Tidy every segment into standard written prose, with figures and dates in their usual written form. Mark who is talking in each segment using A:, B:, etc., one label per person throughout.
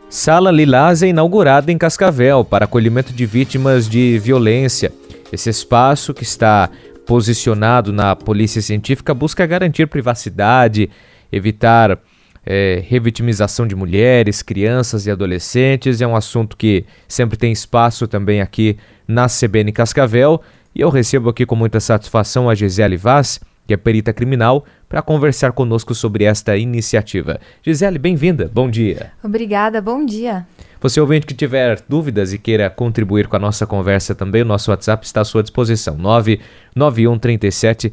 A: Sala Lilás é inaugurada em Cascavel para acolhimento de vítimas de violência. Esse espaço, que está posicionado na Polícia Científica, busca garantir privacidade, evitar revitimização de mulheres, crianças e adolescentes. É um assunto que sempre tem espaço também aqui na CBN Cascavel. E eu recebo aqui com muita satisfação a Gisele Vaz, que é perita criminal, para conversar conosco sobre esta iniciativa. Gisele, bem-vinda, bom dia.
B: Obrigada, bom dia.
A: Você ouvinte que tiver dúvidas e queira contribuir com a nossa conversa também, o nosso WhatsApp está à sua disposição, 991 37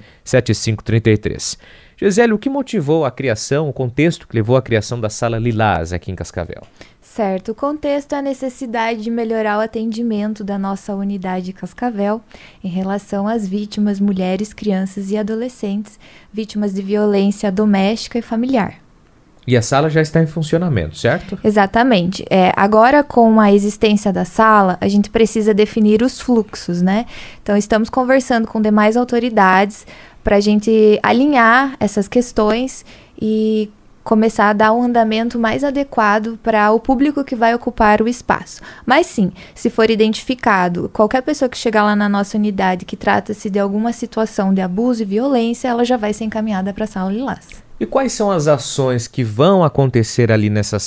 A: 7533. Gisele, o que motivou a criação, o contexto que levou à criação da Sala Lilás aqui em Cascavel?
B: Certo, o contexto é a necessidade de melhorar o atendimento da nossa unidade Cascavel em relação às vítimas, mulheres, crianças e adolescentes, vítimas de violência doméstica e familiar.
A: E a sala já está em funcionamento, certo?
B: Exatamente. Agora, com a existência da sala, a gente precisa definir os fluxos, né? Então, estamos conversando com demais autoridades para a gente alinhar essas questões e começar a dar um andamento mais adequado para o público que vai ocupar o espaço. Mas sim, se for identificado qualquer pessoa que chegar lá na nossa unidade que trata-se de alguma situação de abuso e violência, ela já vai ser encaminhada para a Sala Lilás.
A: E quais são as ações que vão acontecer ali nessa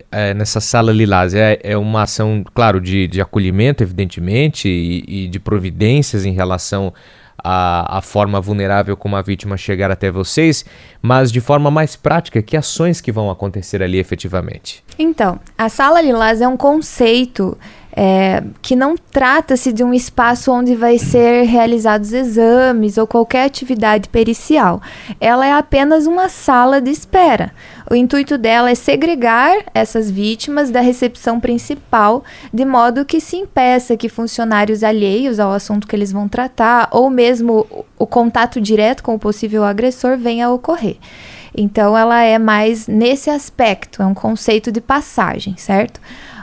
A: sala Lilás? É uma ação, claro, de acolhimento, evidentemente, e de providências em relação à forma vulnerável como a vítima chegar até vocês, mas de forma mais prática, que ações que vão acontecer ali efetivamente?
B: Então, a Sala Lilás é um conceito que não trata-se de um espaço onde vai ser realizados exames ou qualquer atividade pericial. Ela é apenas uma sala de espera. O intuito dela é segregar essas vítimas da recepção principal, de modo que se impeça que funcionários alheios ao assunto que eles vão tratar, ou mesmo o contato direto com o possível agressor, venha a ocorrer. Então, ela é mais nesse aspecto, é um conceito de passagem, certo?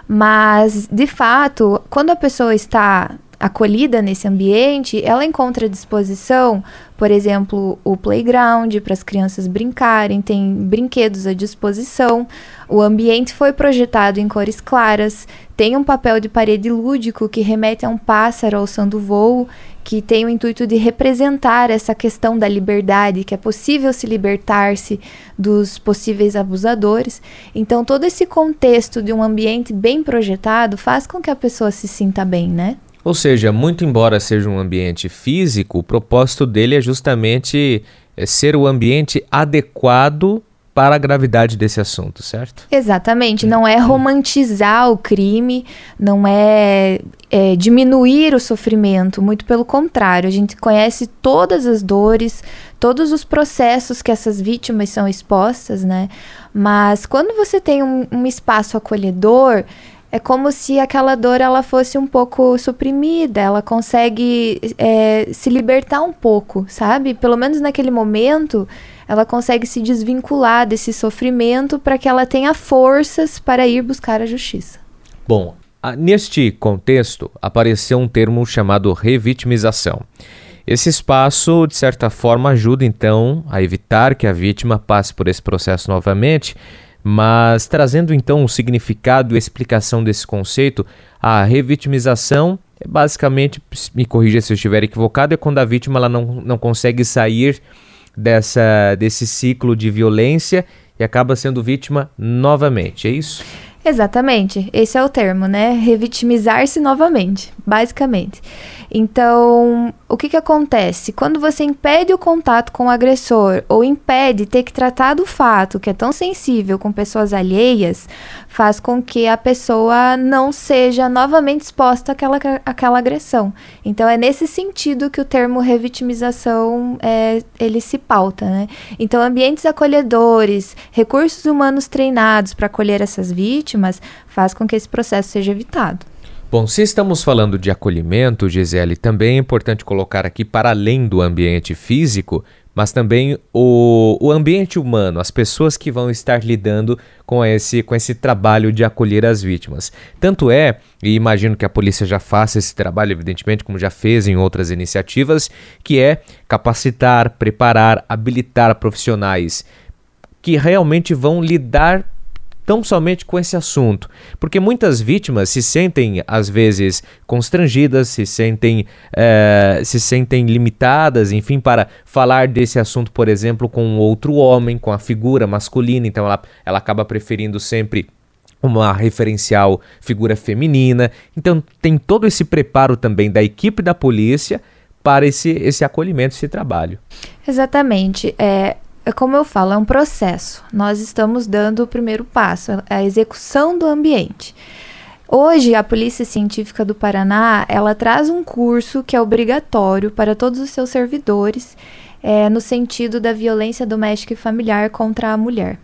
B: Mas, de fato, quando a pessoa está acolhida nesse ambiente, ela encontra à disposição, por exemplo, o playground para as crianças brincarem, tem brinquedos à disposição, o ambiente foi projetado em cores claras, tem um papel de parede lúdico que remete a um pássaro alçando voo, que tem o intuito de representar essa questão da liberdade, que é possível se libertar-se dos possíveis abusadores. Então, todo esse contexto de um ambiente bem projetado faz com que a pessoa se sinta bem, né?
A: Ou seja, muito embora seja um ambiente físico, o propósito dele é justamente ser o ambiente adequado para a gravidade desse assunto, certo?
B: Exatamente, não é romantizar o crime, não é diminuir o sofrimento, muito pelo contrário, a gente conhece todas as dores, todos os processos que essas vítimas são expostas, né? Mas quando você tem um espaço acolhedor, é como se aquela dor ela fosse um pouco suprimida, ela consegue se libertar um pouco, sabe? Pelo menos naquele momento, ela consegue se desvincular desse sofrimento para que ela tenha forças para ir buscar a justiça.
A: Bom, neste contexto, apareceu um termo chamado revitimização. Esse espaço, de certa forma, ajuda, então, a evitar que a vítima passe por esse processo novamente, mas trazendo, então, o significado e a explicação desse conceito, a revitimização é basicamente, me corrija se eu estiver equivocado, é quando a vítima ela não consegue sair desse ciclo de violência e acaba sendo vítima novamente, é isso?
B: Exatamente, esse é o termo, né? Revitimizar-se novamente, basicamente. Então, o que acontece? Quando você impede o contato com o agressor ou impede ter que tratar do fato que é tão sensível com pessoas alheias, faz com que a pessoa não seja novamente exposta àquela agressão. Então, é nesse sentido que o termo revitimização ele se pauta, né? Então, ambientes acolhedores, recursos humanos treinados para acolher essas vítimas, faz com que esse processo seja evitado.
A: Bom, se estamos falando de acolhimento, Gisele, também é importante colocar aqui, para além do ambiente físico, mas também o ambiente humano, as pessoas que vão estar lidando com esse trabalho de acolher as vítimas. Tanto é, e imagino que a polícia já faça esse trabalho, evidentemente, como já fez em outras iniciativas, que é capacitar, preparar, habilitar profissionais que realmente vão lidar tão somente com esse assunto, porque muitas vítimas se sentem, às vezes, constrangidas, se sentem limitadas, enfim, para falar desse assunto, por exemplo, com outro homem, com a figura masculina, então ela acaba preferindo sempre uma referencial figura feminina. Então tem todo esse preparo também da equipe da polícia para esse acolhimento, esse trabalho.
B: Exatamente. Como eu falo, é um processo. Nós estamos dando o primeiro passo, a execução do ambiente. Hoje, a Polícia Científica do Paraná, ela traz um curso que é obrigatório para todos os seus servidores, no sentido da violência doméstica e familiar contra a mulher.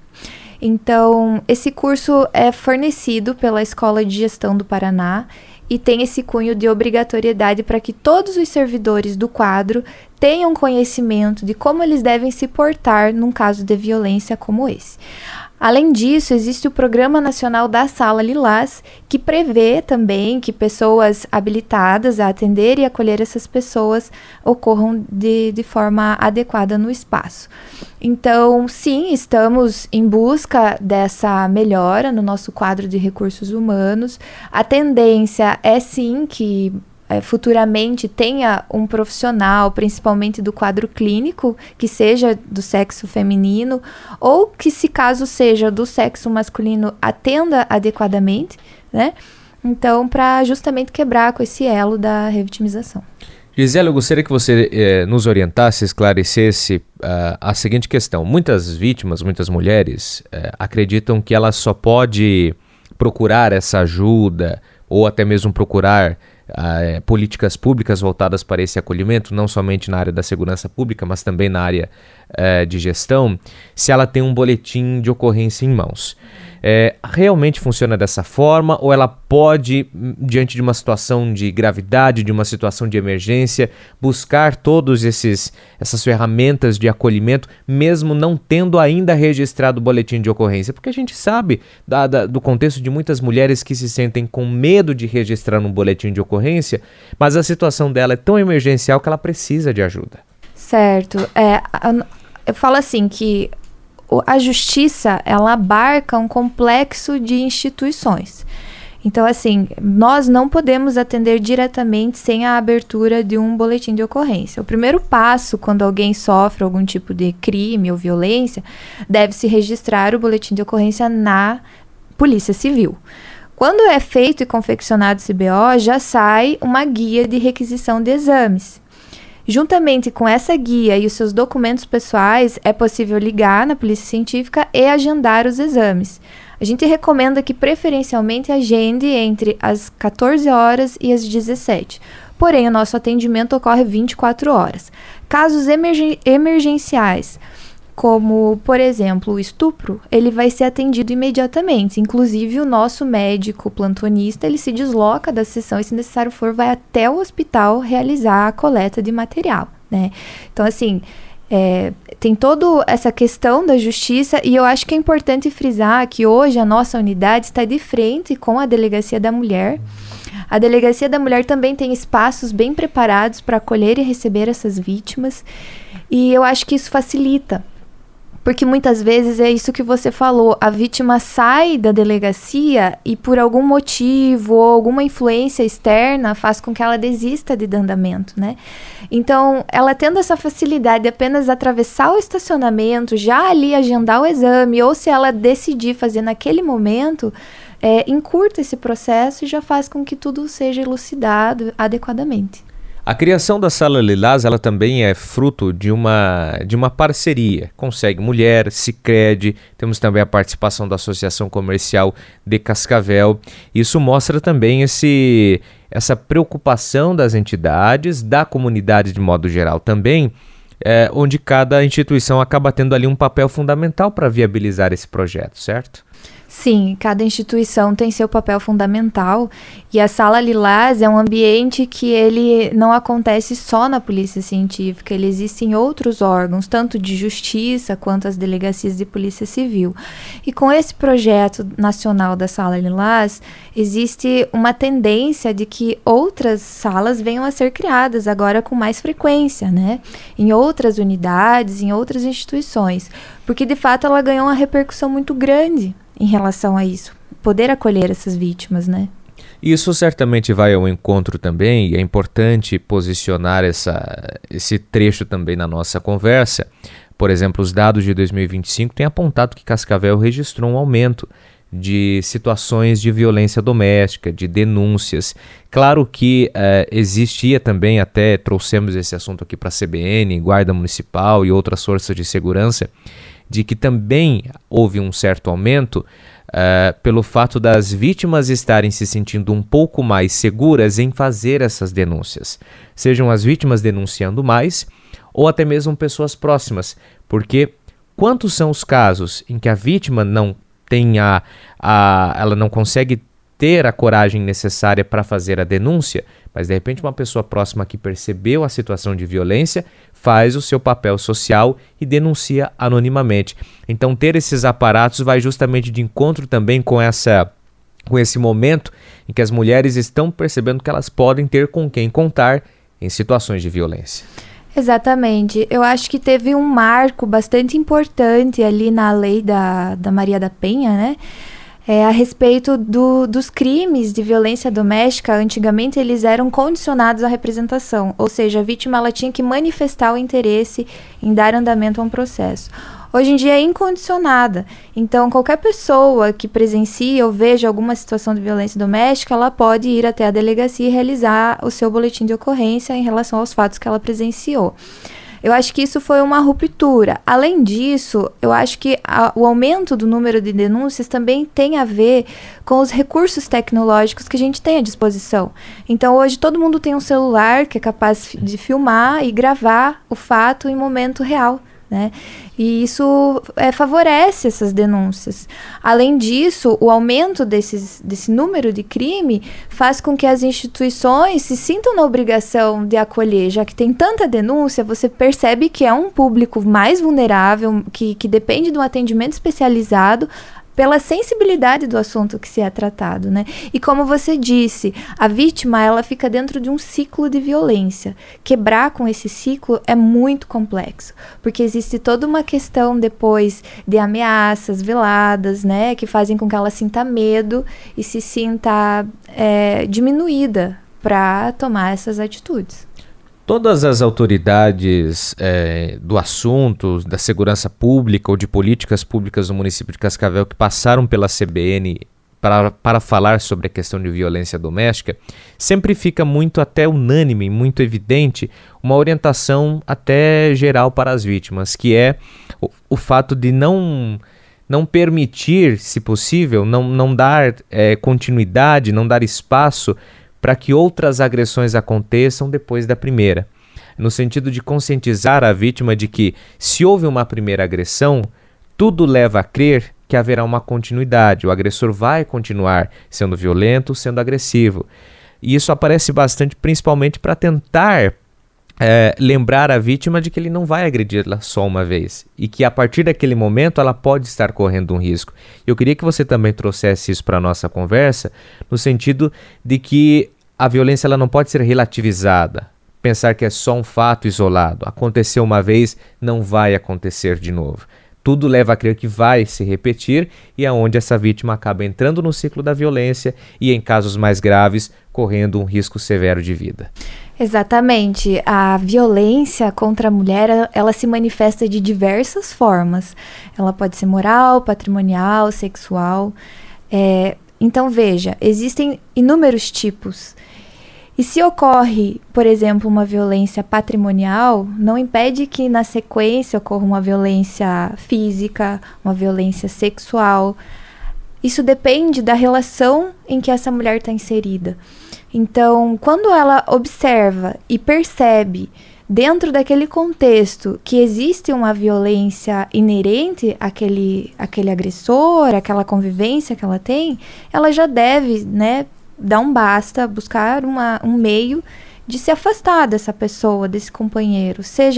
B: Então, esse curso é fornecido pela Escola de Gestão do Paraná e tem esse cunho de obrigatoriedade para que todos os servidores do quadro tenham conhecimento de como eles devem se portar num caso de violência como esse. Além disso, existe o Programa Nacional da Sala Lilás, que prevê também que pessoas habilitadas a atender e acolher essas pessoas ocorram de forma adequada no espaço. Então, sim, estamos em busca dessa melhora no nosso quadro de recursos humanos. A tendência é sim que futuramente tenha um profissional, principalmente do quadro clínico, que seja do sexo feminino, ou que, se caso seja do sexo masculino, atenda adequadamente, né? Então, para justamente quebrar com esse elo da revitimização.
A: Gisele, eu gostaria que você nos orientasse, esclarecesse a seguinte questão. Muitas vítimas, muitas mulheres, acreditam que ela só pode procurar essa ajuda ou até mesmo procurar políticas públicas voltadas para esse acolhimento, não somente na área da segurança pública, mas também na área de gestão, se ela tem um boletim de ocorrência em mãos. Realmente funciona dessa forma, ou ela pode, diante de uma situação de gravidade, de uma situação de emergência, buscar todas essas ferramentas de acolhimento, mesmo não tendo ainda registrado o boletim de ocorrência? Porque a gente sabe do contexto de muitas mulheres que se sentem com medo de registrar um boletim de ocorrência, mas a situação dela é tão emergencial que ela precisa de ajuda.
B: Certo. Eu falo assim que a justiça, ela abarca um complexo de instituições. Então, assim, nós não podemos atender diretamente sem a abertura de um boletim de ocorrência. O primeiro passo, quando alguém sofre algum tipo de crime ou violência, deve-se registrar o boletim de ocorrência na Polícia Civil. Quando é feito e confeccionado esse BO, já sai uma guia de requisição de exames. Juntamente com essa guia e os seus documentos pessoais, é possível ligar na Polícia Científica e agendar os exames. A gente recomenda que preferencialmente agende entre as 14 horas e as 17. Porém, o nosso atendimento ocorre 24 horas. Casos emergenciais, como, por exemplo, o estupro, ele vai ser atendido imediatamente. Inclusive, o nosso médico plantonista, ele se desloca da sessão e, se necessário for, vai até o hospital realizar a coleta de material, né? Então, assim, tem toda essa questão da justiça, e eu acho que é importante frisar que hoje a nossa unidade está de frente com a Delegacia da Mulher. A Delegacia da Mulher também tem espaços bem preparados para acolher e receber essas vítimas, e eu acho que isso facilita. Porque muitas vezes é isso que você falou, a vítima sai da delegacia e por algum motivo ou alguma influência externa faz com que ela desista de andamento, né? Então, ela tendo essa facilidade de apenas atravessar o estacionamento, já ali agendar o exame, ou se ela decidir fazer naquele momento, encurta esse processo e já faz com que tudo seja elucidado adequadamente.
A: A criação da Sala Lilás, ela também é fruto de uma parceria. Consegue Mulher, Sicredi, temos também a participação da Associação Comercial de Cascavel. Isso mostra também essa preocupação das entidades, da comunidade de modo geral também, onde cada instituição acaba tendo ali um papel fundamental para viabilizar esse projeto, certo?
B: Sim, cada instituição tem seu papel fundamental, e a Sala Lilás é um ambiente que ele não acontece só na Polícia Científica, ele existe em outros órgãos, tanto de justiça quanto as delegacias de Polícia Civil. E com esse projeto nacional da Sala Lilás, existe uma tendência de que outras salas venham a ser criadas agora com mais frequência, né? Em outras unidades, em outras instituições, porque de fato ela ganhou uma repercussão muito grande. em relação a isso, poder acolher essas vítimas, né?
A: Isso certamente vai ao encontro também, e é importante posicionar esse trecho também na nossa conversa. Por exemplo, os dados de 2025 têm apontado que Cascavel registrou um aumento de situações de violência doméstica, de denúncias. Claro que existia também, até trouxemos esse assunto aqui para a CBN, Guarda Municipal e outras forças de segurança, de que também houve um certo aumento pelo fato das vítimas estarem se sentindo um pouco mais seguras em fazer essas denúncias. Sejam as vítimas denunciando mais ou até mesmo pessoas próximas, porque quantos são os casos em que a vítima não tem ela não consegue ter a coragem necessária para fazer a denúncia, mas de repente uma pessoa próxima que percebeu a situação de violência faz o seu papel social e denuncia anonimamente. Então ter esses aparatos vai justamente de encontro também com esse momento em que as mulheres estão percebendo que elas podem ter com quem contar em situações de violência.
B: Exatamente. Eu acho que teve um marco bastante importante ali na lei da Maria da Penha, né? A respeito dos crimes de violência doméstica. Antigamente eles eram condicionados à representação, ou seja, a vítima ela tinha que manifestar o interesse em dar andamento a um processo. Hoje em dia é incondicionada, então qualquer pessoa que presencie ou veja alguma situação de violência doméstica, ela pode ir até a delegacia e realizar o seu boletim de ocorrência em relação aos fatos que ela presenciou. Eu acho que isso foi uma ruptura. Além disso, eu acho que o aumento do número de denúncias também tem a ver com os recursos tecnológicos que a gente tem à disposição. Então, hoje todo mundo tem um celular que é capaz de filmar e gravar o fato em momento real, né? E isso favorece essas denúncias. Além disso, o aumento desse número de crime faz com que as instituições se sintam na obrigação de acolher, já que tem tanta denúncia, você percebe que é um público mais vulnerável, que depende de um atendimento especializado, pela sensibilidade do assunto que se é tratado, né? E como você disse, a vítima, ela fica dentro de um ciclo de violência. Quebrar com esse ciclo é muito complexo, porque existe toda uma questão depois de ameaças veladas, né? Que fazem com que ela sinta medo e se sinta diminuída para tomar essas atitudes.
A: Todas as autoridades do assunto, da segurança pública ou de políticas públicas do município de Cascavel que passaram pela CBN para falar sobre a questão de violência doméstica, sempre fica muito até unânime, muito evidente, uma orientação até geral para as vítimas, que é o fato de não permitir, se possível, não dar continuidade, não dar espaço para que outras agressões aconteçam depois da primeira. No sentido de conscientizar a vítima de que, se houve uma primeira agressão, tudo leva a crer que haverá uma continuidade. O agressor vai continuar sendo violento, sendo agressivo. E isso aparece bastante, principalmente para tentar lembrar a vítima de que ele não vai agredi-la só uma vez e que a partir daquele momento ela pode estar correndo um risco. Eu queria que você também trouxesse isso para a nossa conversa, no sentido de que a violência ela não pode ser relativizada, pensar que é só um fato isolado, aconteceu uma vez, não vai acontecer de novo. Tudo leva a crer que vai se repetir e é onde essa vítima acaba entrando no ciclo da violência e, em casos mais graves, correndo um risco severo de vida.
B: Exatamente. A violência contra a mulher, ela se manifesta de diversas formas. Ela pode ser moral, patrimonial, sexual. Então, veja, existem inúmeros tipos. E se ocorre, por exemplo, uma violência patrimonial, não impede que na sequência ocorra uma violência física, uma violência sexual. Isso depende da relação em que essa mulher está inserida. Então, quando ela observa e percebe, dentro daquele contexto, que existe uma violência inerente àquele agressor, àquela convivência que ela tem, ela já deve, né, dar um basta, buscar um meio de se afastar dessa pessoa, desse companheiro.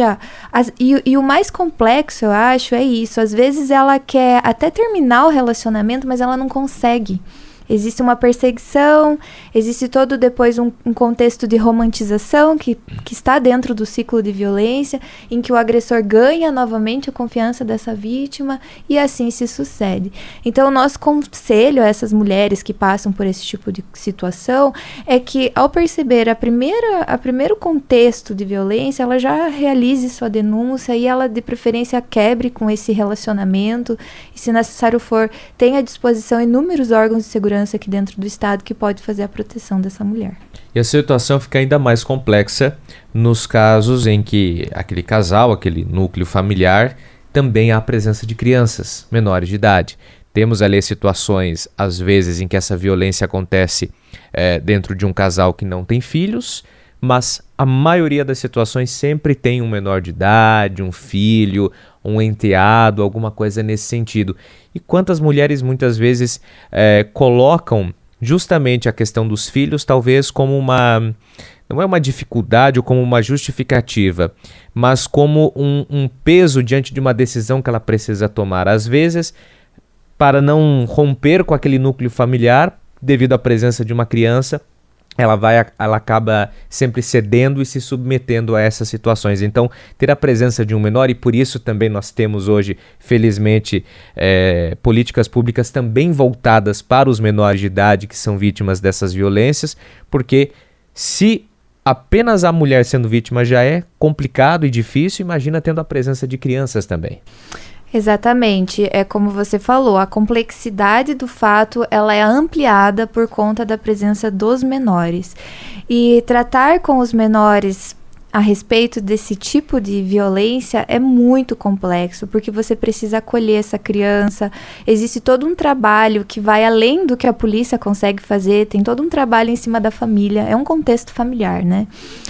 B: E o mais complexo, eu acho, é isso. Às vezes ela quer até terminar o relacionamento, mas ela não consegue. Existe uma perseguição, existe todo depois um contexto de romantização que está dentro do ciclo de violência, em que o agressor ganha novamente a confiança dessa vítima e assim se sucede. Então, o nosso conselho a essas mulheres que passam por esse tipo de situação é que, ao perceber a primeiro contexto de violência, ela já realize sua denúncia e ela, de preferência, quebre com esse relacionamento e, se necessário for, tenha à disposição inúmeros órgãos de segurança aqui dentro do Estado que pode fazer a proteção dessa mulher.
A: E a situação fica ainda mais complexa nos casos em que aquele casal, aquele núcleo familiar, também há a presença de crianças menores de idade. Temos ali situações, às vezes, em que essa violência acontece dentro de um casal que não tem filhos, mas a maioria das situações sempre tem um menor de idade, um filho, um enteado, alguma coisa nesse sentido. E quantas mulheres muitas vezes colocam justamente a questão dos filhos talvez como não é uma dificuldade ou como uma justificativa, mas como um peso diante de uma decisão que ela precisa tomar. Às vezes, para não romper com aquele núcleo familiar, devido à presença de uma criança, ela acaba sempre cedendo e se submetendo a essas situações. Então, ter a presença de um menor, e por isso também nós temos hoje, felizmente, políticas públicas também voltadas para os menores de idade que são vítimas dessas violências, porque se apenas a mulher sendo vítima já é complicado e difícil, imagina tendo a presença de crianças também.
B: Exatamente, é como você falou, a complexidade do fato ela é ampliada por conta da presença dos menores. E tratar com os menores a respeito desse tipo de violência é muito complexo, porque você precisa acolher essa criança, existe todo um trabalho que vai além do que a polícia consegue fazer, tem todo um trabalho em cima da família, é um contexto familiar, né?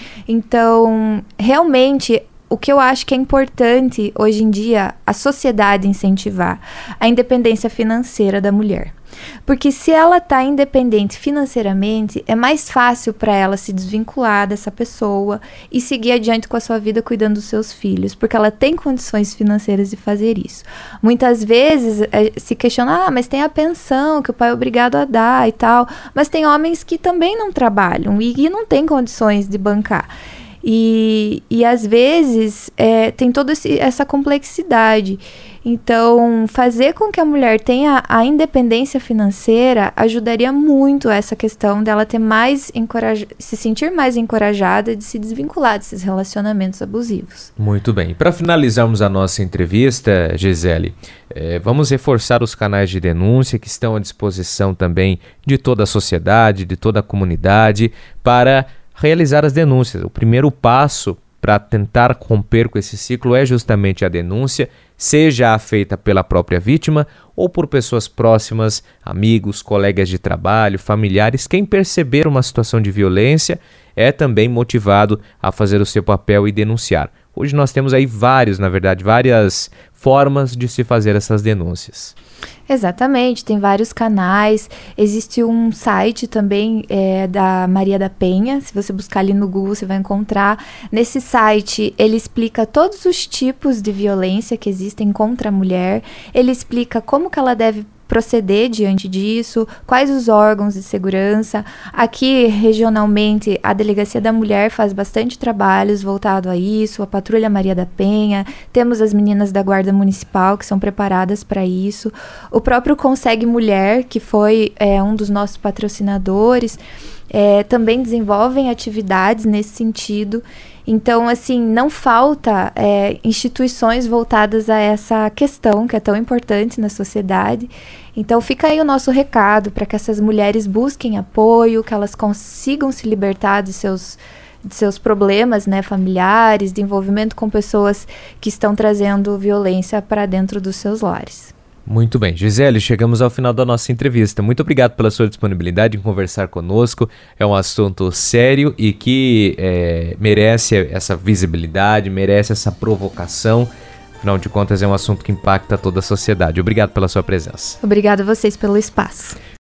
B: Então, realmente, o que eu acho que é importante hoje em dia a sociedade incentivar a independência financeira da mulher. Porque se ela está independente financeiramente, é mais fácil para ela se desvincular dessa pessoa e seguir adiante com a sua vida cuidando dos seus filhos, porque ela tem condições financeiras de fazer isso. Muitas vezes se questiona, mas tem a pensão que o pai é obrigado a dar e tal, mas tem homens que também não trabalham e não têm condições de bancar. E às vezes tem toda essa complexidade. Então, fazer com que a mulher tenha a independência financeira ajudaria muito essa questão dela ter se sentir mais encorajada de se desvincular desses relacionamentos abusivos.
A: Muito bem. Para finalizarmos a nossa entrevista, Gisele, vamos reforçar os canais de denúncia que estão à disposição também de toda a sociedade, de toda a comunidade, para realizar as denúncias. O primeiro passo para tentar romper com esse ciclo é justamente a denúncia, seja feita pela própria vítima ou por pessoas próximas, amigos, colegas de trabalho, familiares. Quem perceber uma situação de violência é também motivado a fazer o seu papel e denunciar. Hoje nós temos aí várias formas de se fazer essas denúncias.
B: Exatamente, tem vários canais, existe um site também da Maria da Penha, se você buscar ali no Google você vai encontrar. Nesse site ele explica todos os tipos de violência que existem contra a mulher, ele explica como que ela deve proceder diante disso, quais os órgãos de segurança. Aqui, regionalmente, a Delegacia da Mulher faz bastante trabalhos voltado a isso, a Patrulha Maria da Penha, temos as meninas da Guarda Municipal que são preparadas para isso, o próprio Consegue Mulher, que foi um dos nossos patrocinadores, também desenvolvem atividades nesse sentido. Então, assim, não falta instituições voltadas a essa questão que é tão importante na sociedade. Então, fica aí o nosso recado para que essas mulheres busquem apoio, que elas consigam se libertar de seus problemas, né, familiares, de envolvimento com pessoas que estão trazendo violência para dentro dos seus lares.
A: Muito bem, Gisele, chegamos ao final da nossa entrevista. Muito obrigado pela sua disponibilidade em conversar conosco. É um assunto sério e que merece essa visibilidade, merece essa provocação. Afinal de contas, é um assunto que impacta toda a sociedade. Obrigado pela sua presença.
B: Obrigada a vocês pelo espaço.